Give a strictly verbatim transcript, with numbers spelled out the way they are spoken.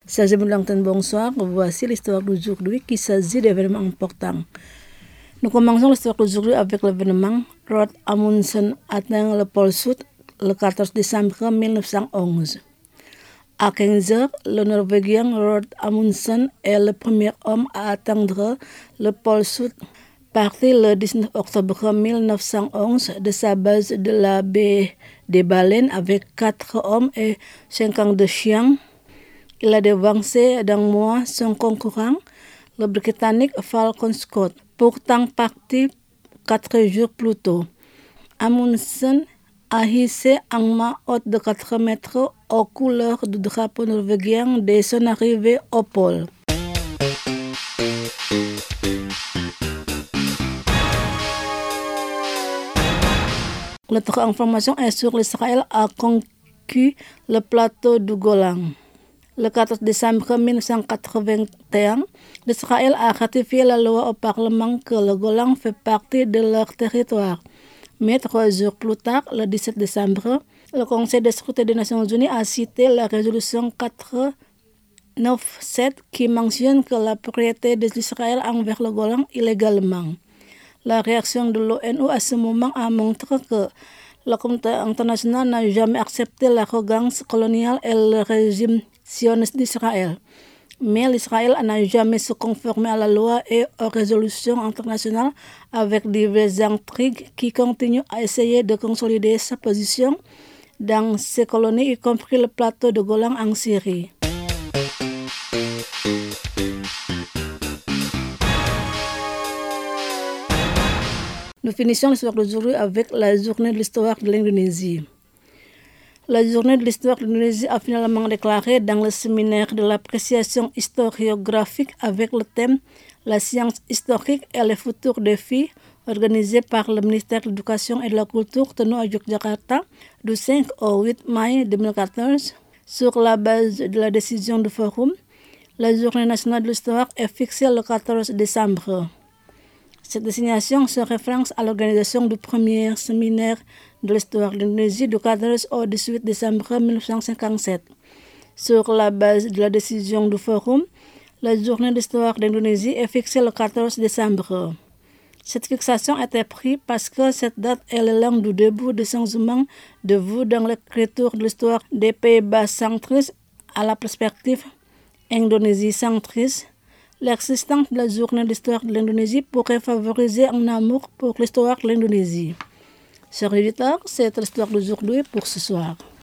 Chers amis de l'antenne, bonsoir. Voici l'histoire d'aujourd'hui qui s'agit d'événements importants. Nous commençons l'histoire d'aujourd'hui avec l'événement Roald Amundsen atteint le pôle Sud le quatorze décembre mille neuf cent onze. À quinze heures, le Norvégien Roald Amundsen est le premier homme à atteindre le pôle Sud. Parti le dix-neuf octobre mille neuf cent onze de sa base de la baie des Baleines avec quatre hommes et cinquante-deux chiens, il a devancé d'un mois son concurrent, le Britannique Falcon Scott, pourtant parti quatre jours plus tôt. Amundsen a hissé un mât haut de quatre mètres aux couleurs du drapeau norvégien dès son arrivée au pôle. L'autre information est sur l'Israël a conquis le plateau du Golan. Le quatorze décembre mille neuf cent quatre-vingt-un, l'Israël a ratifié la loi au Parlement que le Golan fait partie de leur territoire. Mais trois jours plus tard, le dix-sept décembre, le Conseil de sécurité des Nations Unies a cité la résolution quatre cent quatre-vingt-sept qui mentionne que la propriété d'Israël envers le Golan illégalement. La réaction de l'O N U à ce moment a montré que la communauté internationale n'a jamais accepté l'arrogance coloniale et le régime sioniste d'Israël. Mais l'Israël n'a jamais se conformé à la loi et aux résolutions internationales avec diverses intrigues qui continuent à essayer de consolider sa position dans ses colonies, y compris le plateau de Golan en Syrie. Nous finissons l'histoire d'aujourd'hui avec la journée de l'histoire de l'Indonésie. La journée de l'histoire de l'Indonésie a finalement déclaré dans le séminaire de l'appréciation historiographique avec le thème « La science historique et les futurs défis » organisé par le ministère de l'Éducation et de la Culture tenu à Yogyakarta du cinq au huit mai deux mille quatorze. Sur la base de la décision du forum, la journée nationale de l'histoire est fixée le quatorze décembre. Cette désignation se référence à l'organisation du premier séminaire de l'histoire de l'Indonésie du quatorze au dix-huit décembre mille neuf cent cinquante-sept. Sur la base de la décision du forum, la journée d'histoire d'Indonésie est fixée le quatorze décembre. Cette fixation a été prise parce que cette date est le lien du début du changement de vue dans l'écriture de l'histoire des Pays-Bas centristes à la perspective Indonésie centriste. L'existence de la journée d'histoire de l'Indonésie pourrait favoriser un amour pour l'histoire de l'Indonésie. Chers auditeurs, c'est l'histoire d'aujourd'hui pour ce soir.